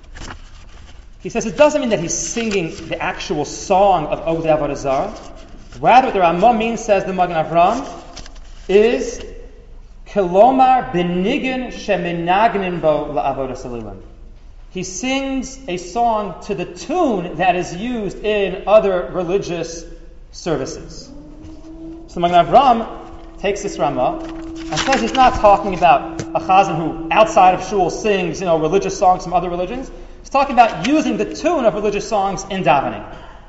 He says it doesn't mean that he's singing the actual song of Ovdei Avodah Zarah. Rather, what the Rambam means, says the Magen Avraham, is Kilomar b'nigun sheminagnin bo la'avodah salilim. He sings a song to the tune that is used in other religious services. So the Magen Avraham takes this Ramah and says he's not talking about a chazan who outside of shul sings, religious songs from other religions. He's talking about using the tune of religious songs in davening.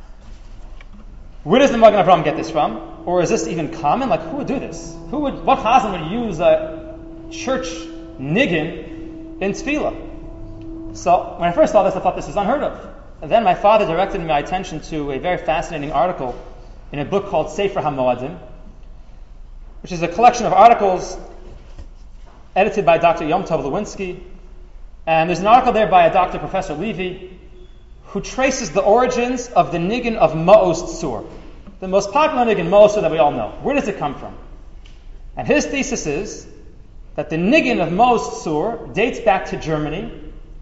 Where does the Magen Avraham get this from? Or is this even common? Like, who would do this? What chazan would use a church niggin in tefillah? So when I first saw this, I thought this was unheard of. And then my father directed my attention to a very fascinating article in a book called Sefer HaMoadim, which is a collection of articles edited by Dr. Yom Tov Lewinsky. And there's an article there by a Dr. Professor Levy who traces the origins of the niggin of Ma'oz Tzur, the most popular niggin, Ma'oz Tzur, that we all know. Where does it come from? And his thesis is that the niggin of Ma'oz Tzur dates back to Germany,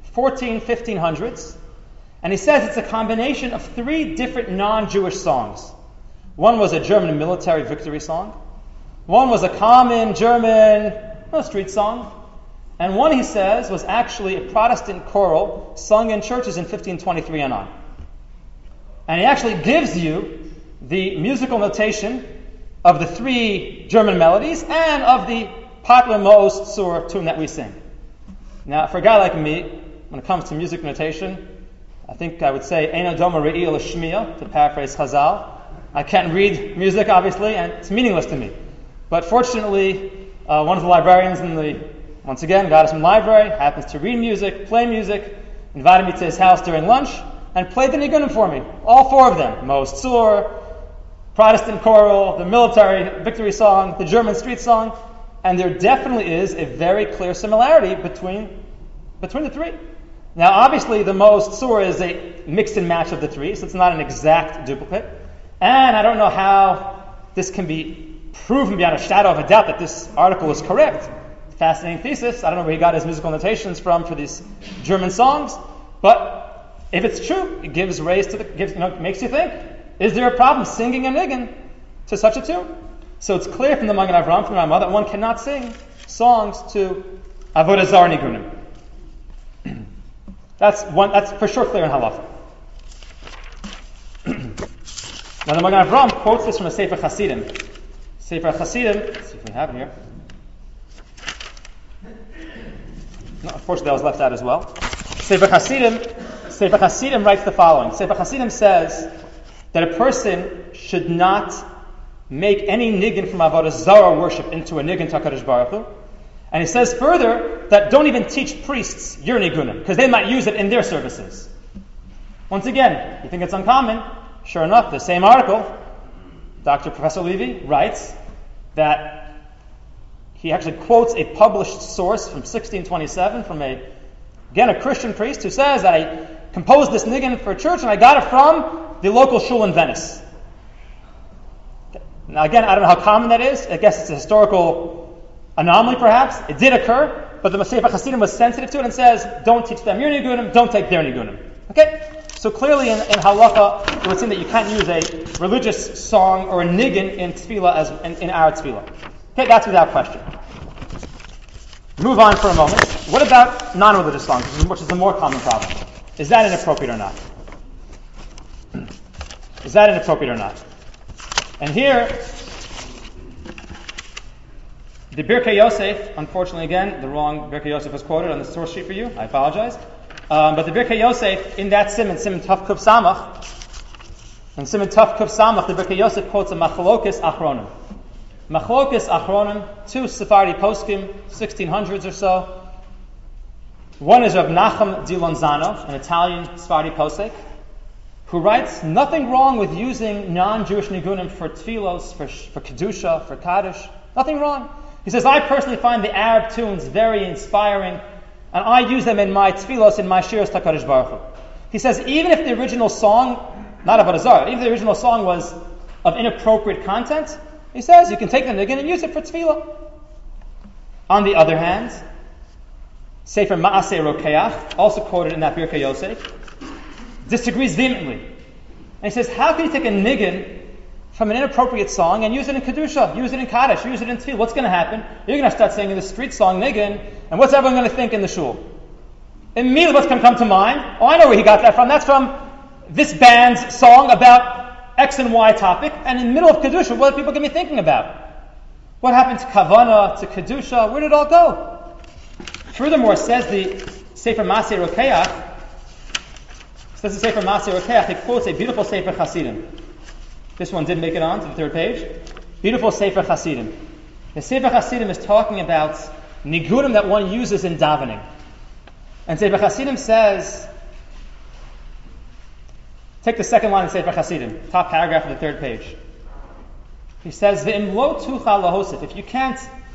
1500s, and he says it's a combination of 3 different non-Jewish songs. One was a German military victory song, one was a common German street song, and one, he says, was actually a Protestant choral sung in churches in 1523 and on. And he actually gives you the musical notation of the 3 German melodies and of the popular Ma'oz Tzur tune that we sing. Now, for a guy like me, when it comes to music notation, I think I would say, Eino Doma Re'i L'Shmiya, to paraphrase Chazal. I can't read music, obviously, and it's meaningless to me. But fortunately, one of the librarians once again, got us from the library, happens to read music, play music, invited me to his house during lunch, and played the nigunim for me. All 4 of them. Ma'oz Tzur, Protestant choral, the military victory song, the German street song. And there definitely is a very clear similarity between the 3. Now, obviously, the Ma'oz Tzur is a mix and match of the 3, so it's not an exact duplicate. And I don't know how this can be proven beyond a shadow of a doubt that this article is correct. Fascinating thesis. I don't know where he got his musical notations from for these German songs, but if it's true, it gives rise to makes you think: is there a problem singing a niggin to such a tune? So it's clear from the Magen Avraham, from Ramah, that one cannot sing songs to avodah zarah nigunim. That's for sure clear in halacha. Now the Magen Avraham quotes this from a Sefer Hasidim. Sefer Hasidim, let's see if we have it here. No, unfortunately, that was left out as well. Sefer Hasidim writes the following. Sefer Hasidim says that a person should not make any niggin from avodah zarah worship into a niggin to HaKadosh Baruch Hu. And he says further that don't even teach priests your nigunim, because they might use it in their services. Once again, you think it's uncommon? Sure enough, the same article, Dr. Professor Levy writes that he actually quotes a published source from 1627 from a Christian priest who says that I composed this niggin for a church and I got it from the local shul in Venice. Now again, I don't know how common that is. I guess it's a historical anomaly perhaps. It did occur, but the Sefer Hasidim was sensitive to it and says, don't teach them your nigunim, don't take their nigunim. Okay? So clearly in halacha, it would seem that you can't use a religious song or a niggin in tefillah in our tefillah. Okay, that's without question. Move on for a moment. What about non-religious songs, which is a more common problem? Is that inappropriate or not? Is that inappropriate or not? And here, the Birkei Yosef, unfortunately again, the wrong Birkei Yosef was quoted on the source sheet for you. I apologize. But the Birkei Yosef, in that Siman Tov Kuf Samach, in Siman Tov Kuf Samach, the Birkei Yosef quotes a Machlokes Achronim. Machlokes Achronim, two Sephardi poskim, 1600s or so. One is of Nachum di Lonzano, an Italian Sephardi posek, who writes, nothing wrong with using non-Jewish nigunim for tfilos, for kedusha, for kaddish. Nothing wrong. He says, I personally find the Arab tunes very inspiring, and I use them in my tfilos, in my shiras HaKadosh Baruch Hu. He says, even if the original song, not Avodah Zarah, even if the original song was of inappropriate content, he says, you can take the nigun and use it for tefillah. On the other hand, Sefer Ma'aseh Rokeach, also quoted in that Birkei Yosef, disagrees vehemently. And he says, how can you take a nigun from an inappropriate song and use it in Kedusha, use it in Kaddish, use it in Tefillah? What's going to happen? You're going to start singing the street song nigun, and what's everyone going to think in the shul? Immediately what's going to come to mind? Oh, I know where he got that from. That's from this band's song about X and Y topic, and in the middle of Kedusha, what are people going to be thinking about? What happened to Kavana, to Kedusha? Where did it all go? Furthermore, says the Sefer Masei Rokeach, he quotes a beautiful Sefer Hasidim. This one did make it on to the third page. Beautiful Sefer Hasidim. The Sefer Hasidim is talking about nigunim that one uses in davening. And Sefer Hasidim says, take the second line of Sefer Hasidim, top paragraph of the third page. He says, "V'im lo tucha lahosif." If you can't,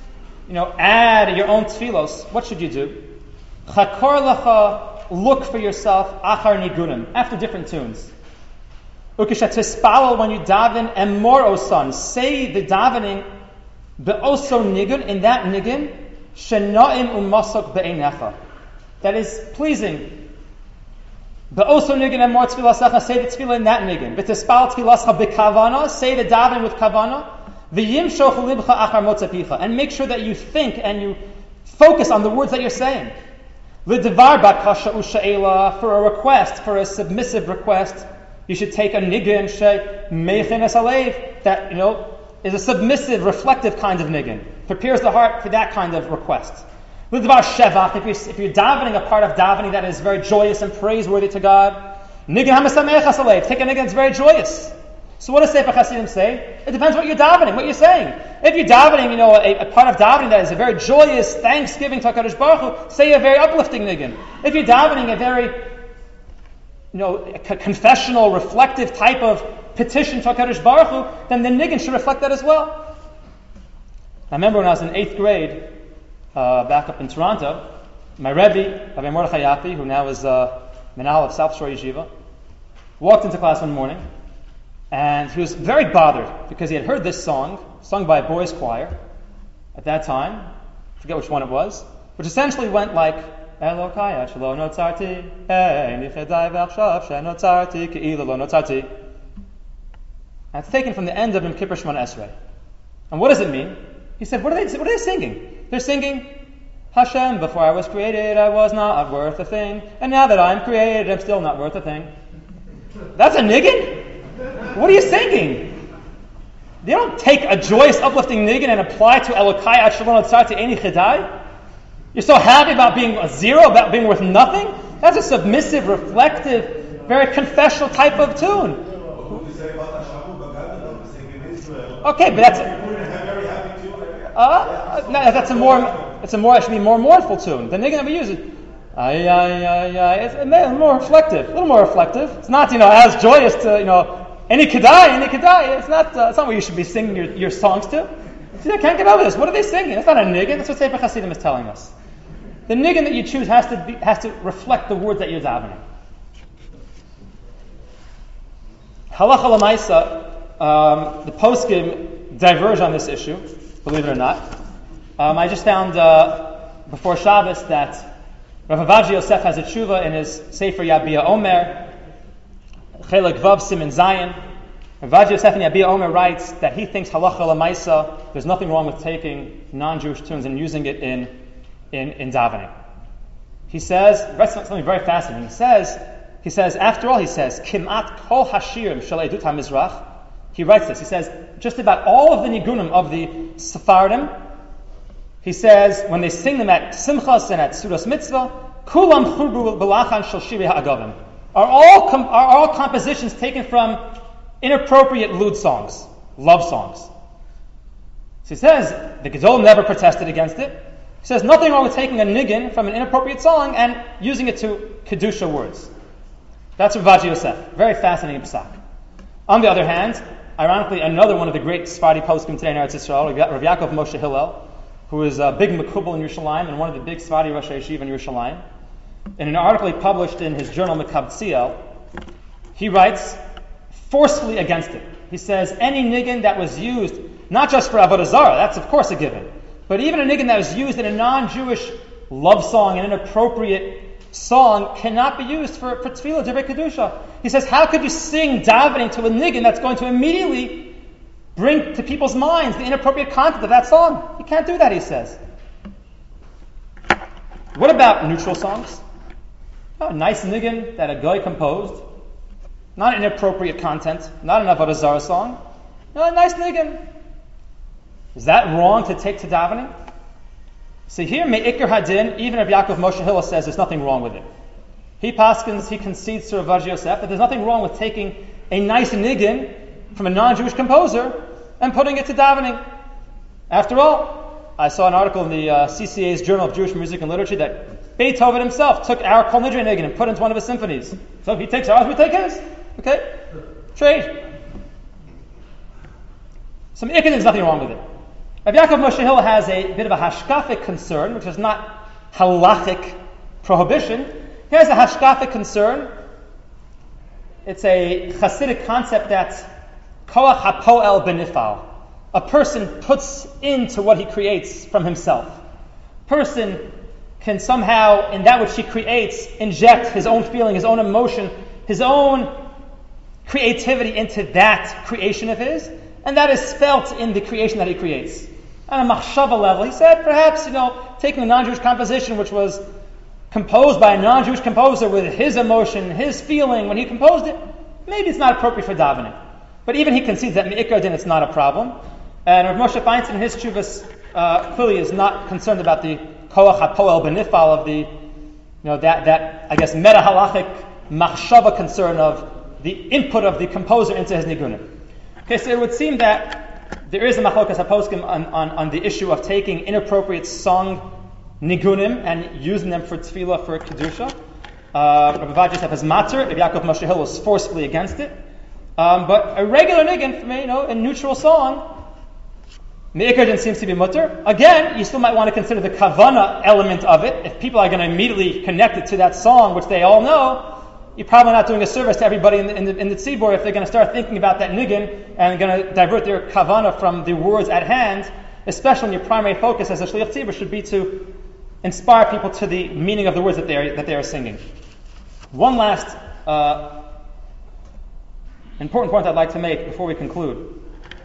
add your own tfilos, what should you do? Chakor lacha, look for yourself achar nigunim, after different tunes. Ukishat when you daven, and more osan, say the davening be'oso nigun, in that nigun, shenaim umasok be'einecha, that is pleasing. Be'oso nigun and more tfilasecha, say the tefillah in that nigun. B'tispal tfilascha be'kavana, say the davening with kavana. V'yimshoch libcha achar motzapicha, and make sure that you think and you focus on the words that you're saying. L'devar bakasha u'sha'ela, for a request, for a submissive request, you should take a nigun she'meichin es alev, that is a submissive, reflective kind of nigun, prepares the heart for that kind of request. L'devar shevach, if you're davening a part of davening that is very joyous and praiseworthy to God, nigun hamasameich es alev, take a nigun that's very joyous. So what does Sefer Hasidim say? It depends what you're davening, what you're saying. If you're davening, a part of davening that is a very joyous thanksgiving to HaKadosh Baruch Hu, say a very uplifting nigun. If you're davening a very confessional, reflective type of petition to HaKadosh Baruch Hu, then the nigun should reflect that as well. I remember when I was in 8th grade, back up in Toronto, my Rebbe, Rabbi Mordechai Yapi, who now is Menal of South Shore Yeshiva, walked into class one morning, and he was very bothered because he had heard this song, sung by a boys' choir at that time, I forget which one it was, which essentially went like, Elokai ad shelo notzarti, ein yichedai v'achshav shenotzarti, ke'ilu lo notzarti. And it's taken from the end of Yom Kippur Shemona Esrei. And what does it mean? He said, what are they singing? They're singing, Hashem, before I was created, I was not worth a thing, and now that I'm created, I'm still not worth a thing. That's a nigun? What are you singing? They don't take a joyous, uplifting nigun and apply to Elokai ad shelo notzarti, ein yichedai. You're so happy about being a zero, about being worth nothing? That's a submissive, reflective, very confessional type of tune. Okay, but it should be more mournful tune. The nigun that we use is, it's more reflective, a little more reflective. It's not, as joyous to, any kedai. It's not what you should be singing your songs to. See, I can't get over this. What are they singing? It's not a nigun. That's what Sefer Hasidim is telling us. The nigun that you choose has to reflect the words that you're davening. Halacha l'maisa, the poskim diverge on this issue, believe it or not. I just found before Shabbos that Rav Avaji Yosef has a tshuva in his Sefer Yabia Omer, Chelek Vav Siman Zayin. Rav Yosef Yabia Omer writes that he thinks halacha l'maisa, there's nothing wrong with taking non-Jewish tunes and using it in davening. He says, writes something very fascinating. He says, after all, Kimat kol hashirim shel Edut HaMizrach. He writes this. He says, just about all of the nigunim of the Sephardim, he says, when they sing them at Simchas and at Sudas Mitzvah, kulam churbu b'lachan shel shirei ha'agavim, are all compositions taken from inappropriate lewd songs, love songs. So he says, the Gedol never protested against it. He says, nothing wrong with taking a niggin from an inappropriate song and using it to Kedusha words. That's Rav Yosef. Very fascinating psak. On the other hand, ironically, another one of the great Sephardi poskim today in Eretz Yisrael, Rav Yaakov Moshe Hillel, who is a big Mekubal in Yerushalayim and one of the big Sephardi Rosh Yeshiva in Yerushalayim, in an article he published in his journal Mekabtziel, he writes forcefully against it. He says, any niggin that was used, not just for Avodah Zarah, that's of course a given, but even a niggin that was used in a non-Jewish love song, an inappropriate song, cannot be used for Tefillah, Divrei Kedusha. He says, how could you sing davening to a niggin that's going to immediately bring to people's minds the inappropriate content of that song? You can't do that, he says. What about neutral songs? A nice niggin that a guy composed, not inappropriate content, not an Avodah Zarah song, a nice niggin. Is that wrong to take to davening? See here, Me'ikr Hadin, even Rav Yaakov Moshe Hillel says there's nothing wrong with it. He concedes to Rav Yosef that there's nothing wrong with taking a nice niggin from a non-Jewish composer and putting it to davening. After all, I saw an article in the CCA's Journal of Jewish Music and Literature that Beethoven himself took our Kol Nidre niggin and put it into one of his symphonies. So if he takes ours, we take his. Okay? Trade. So Me'ikr, there's nothing wrong with it. Rav Yaakov Moshe Hillel has a bit of a hashkafic concern, which is not halachic prohibition. He has a hashkafic concern. It's a Hasidic concept that koach hapoel benifal. A person puts into what he creates from himself. Person can somehow, in that which he creates, inject his own feeling, his own emotion, his own creativity into that creation of his, and that is felt in the creation that he creates. On a machshava level, he said, perhaps, taking a non-Jewish composition which was composed by a non-Jewish composer with his emotion, his feeling when he composed it, maybe it's not appropriate for davening. But even he concedes that Me'ikr Din it's not a problem. And Rav Moshe Feinstein in his Tshuvas clearly is not concerned about the koach hapoel benifal of the, that I guess meta halachic machshava concern of the input of the composer into his nigunim. Okay, so it would seem that there is a machlokas haposkim on the issue of taking inappropriate song nigunim and using them for tefillah, for kedusha. Rav Yosef has matter. Rav Yaakov Moshe Hillel was forcefully against it. But a regular niggin, for me, a neutral song, Me'ikr Din seems to be mutter. Again, you still might want to consider the kavana element of it. If people are going to immediately connect it to that song, which they all know, you're probably not doing a service to everybody in the tzibur if they're going to start thinking about that niggin and going to divert their kavana from the words at hand, especially when your primary focus as a shliach tzibur should be to inspire people to the meaning of the words that they are singing. One last important point I'd like to make before we conclude.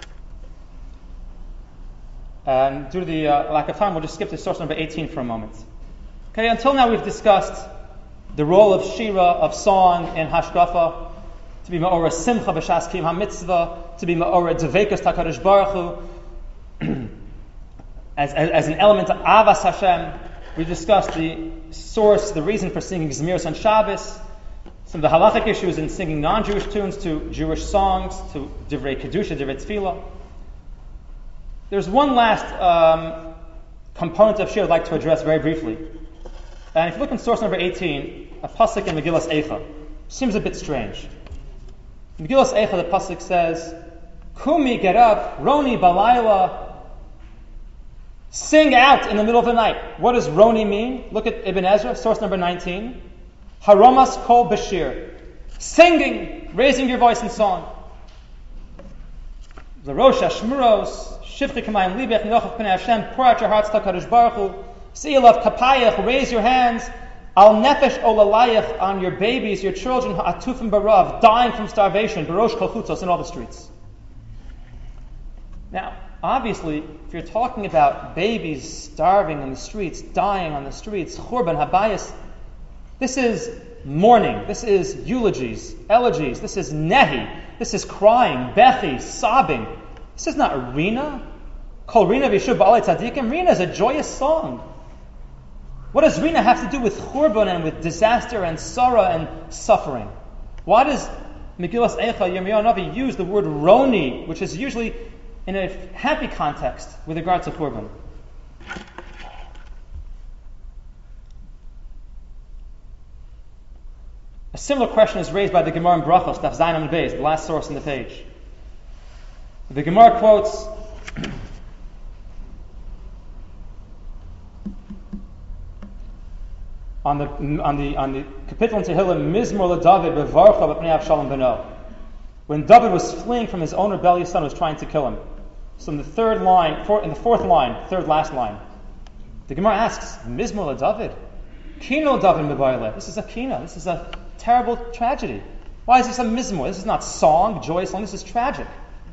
And due to the lack of time, we'll just skip to source number 18 for a moment. Okay, until now we've discussed the role of shira, of song in hashkafa, to be ma'ora simcha b'shas kiyum ha-mitzvah, to be ma'ora devekus HaKadosh Baruch Hu, as an element of avas Hashem. We discussed the source, the reason for singing Zmiros on Shabbos, some of the halachic issues in singing non-Jewish tunes to Jewish songs, to Divrei Kedusha, Divrei Tefillah. There's one last component of shir I'd like to address very briefly. And if you look in source number 18, a pasuk in Megillas Eicha, seems a bit strange. In Megillas Eicha, the pasuk says, Kumi, get up, Roni balayla, sing out in the middle of the night. What does Roni mean? Look at Ibn Ezra, source number 19. Haramas kol bashir, singing, raising your voice in song. The Rosh Hashmuros, Shivchi Kamayim Libech, Nochach Pnei Hashem, pour out your hearts to HaKadosh Baruch Hu, Se'ilav Kapayach, raise your hands, Al nefesh olalayach, on your babies, your children, atufim barav, dying from starvation, barosh kol chutzos, in all the streets. Now, obviously, if you're talking about babies starving in the streets, dying on the streets, churban habayis, this is mourning, this is eulogies, elegies, this is nehi, this is crying, bechi, sobbing. This is not Rina. Kol Rina v'shuv ba'alei tzadikim. Rina is a joyous song. What does Rina have to do with churban and with disaster and sorrow and suffering? Why does Megillas Eicha Yirmiyahu Navi use the word roni, which is usually in a happy context with regard to churban? A similar question is raised by the Gemara in Brachos, Daf Zayin Amud Beis, the last source on the page. The Gemara quotes on the Kapitel in Tehillim, Mizmor LeDavid Bevarcha B'pnei Avshalom Beno, when David was fleeing from his own rebellious son who was trying to kill him. So in the third line, in the fourth line, third last line, the Gemara asks, Mizmor LeDavid, Kino David Mebayaleh. This is a kina. This is a terrible tragedy. Why is this a mizmor? This is not song, joyous song. This is tragic.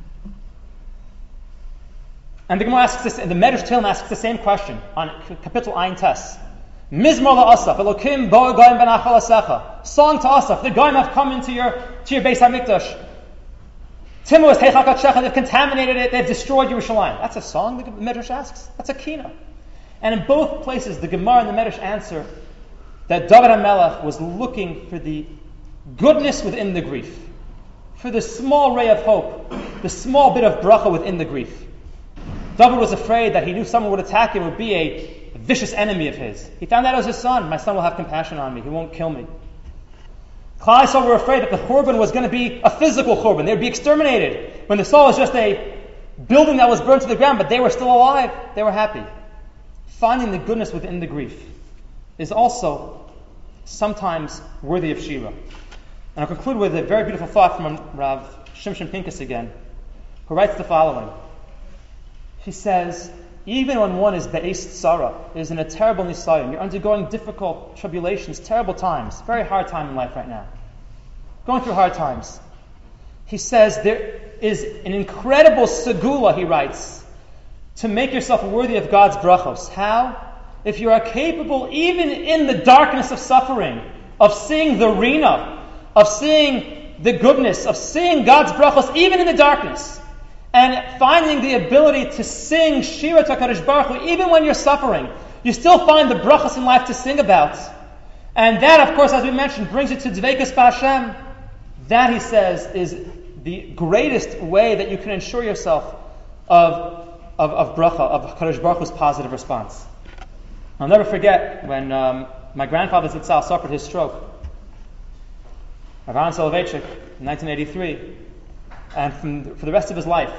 And the Gemara asks this, and the Medrash Tehillim asks the same question on Kapitel Ayin Tes. Mizmor la'asaf, Elokim bo goyim ben achal asecha. Song to Asaf. The goyim have come into your Beis Hamikdash. Timu es heichal katshecha. They've contaminated it. They've destroyed Yerushalayim. That's a song. The Medrash asks. That's a kina. And in both places, the Gemara and the Medrash answer that David HaMelech was looking for the goodness within the grief, for the small ray of hope, the small bit of bracha within the grief. David was afraid that he knew someone would attack him, would be a vicious enemy of his. He found out it was his son. My son will have compassion on me. He won't kill me. Klal Yisrael were afraid that the churban was going to be a physical churban. They would be exterminated. When the soul was just a building that was burned to the ground, but they were still alive. They were happy. Finding the goodness within the grief is also sometimes worthy of Shira. And I'll conclude with a very beautiful thought from Rav Shimshon Pincus again, who writes the following. He says, even when one is be'es tzara, is in a terrible nisayim, you're undergoing difficult tribulations, terrible times, very hard time in life right now, going through hard times. He says there is an incredible segula, he writes, to make yourself worthy of God's brachos. How? If you are capable, even in the darkness of suffering, of seeing the rina, of seeing the goodness, of seeing God's brachos, even in the darkness, and finding the ability to sing Shira HaKadosh Baruch Hu, even when you're suffering, you still find the brachos in life to sing about. And that, of course, as we mentioned, brings you to Dveikus B'Hashem. That, he says, is the greatest way that you can ensure yourself of bracha, of HaKadosh Baruch Hu's positive response. I'll never forget when my grandfather Zitzal suffered his stroke. Rav Aaron Soloveitchik in 1983. And for the rest of his life,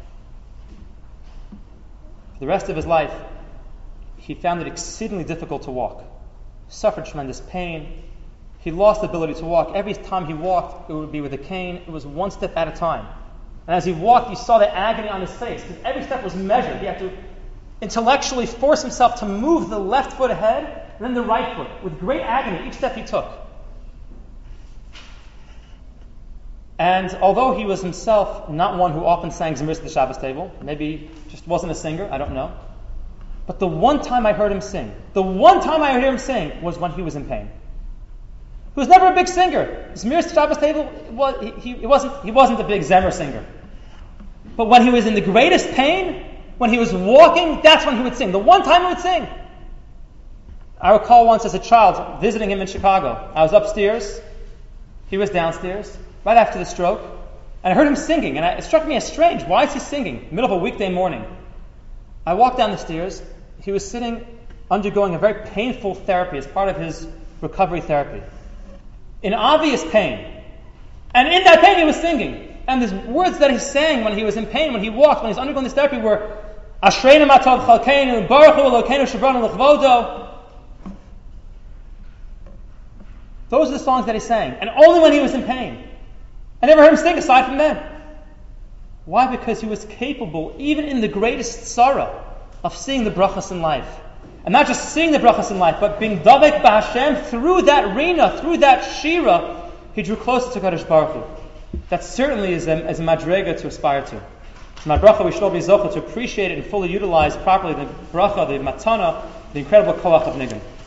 he found it exceedingly difficult to walk. He suffered tremendous pain. He lost the ability to walk. Every time he walked, it would be with a cane. It was one step at a time. And as he walked, you saw the agony on his face, because every step was measured. He had to intellectually force himself to move the left foot ahead, and then the right foot, with great agony, each step he took. And although he was himself not one who often sang Zemiros at the Shabbos table, maybe just wasn't a singer, I don't know, but the one time I heard him sing was when he was in pain. He was never a big singer. Zemiros at the Shabbos table, he wasn't a big Zemer singer. But when he was in the greatest pain, when he was walking, that's when he would sing. The one time he would sing. I recall once as a child visiting him in Chicago. I was upstairs, he was downstairs, right after the stroke, and I heard him singing, and it struck me as strange. Why is he singing? Middle of a weekday morning. I walked down the stairs. He was sitting, undergoing a very painful therapy as part of his recovery therapy. In obvious pain. And in that pain he was singing. And the words that he sang when he was in pain, when he walked, when he was undergoing this therapy were Ashreinu Matov Chalkeinu, Baruch Hu Elokeinu Shebranu L'Chvodo. Those are the songs that he sang. And only when he was in pain. I never heard him sing aside from then. Why? Because he was capable, even in the greatest sorrow, of seeing the brachas in life. And not just seeing the brachas in life, but being davek b'Hashem through that rina, through that shira, he drew closer to Kadosh Baruch Hu. That certainly is a madrega to aspire to. My bracha, we should all be zocheh to appreciate it and fully utilize properly the bracha, the matana, the incredible koach of nigun.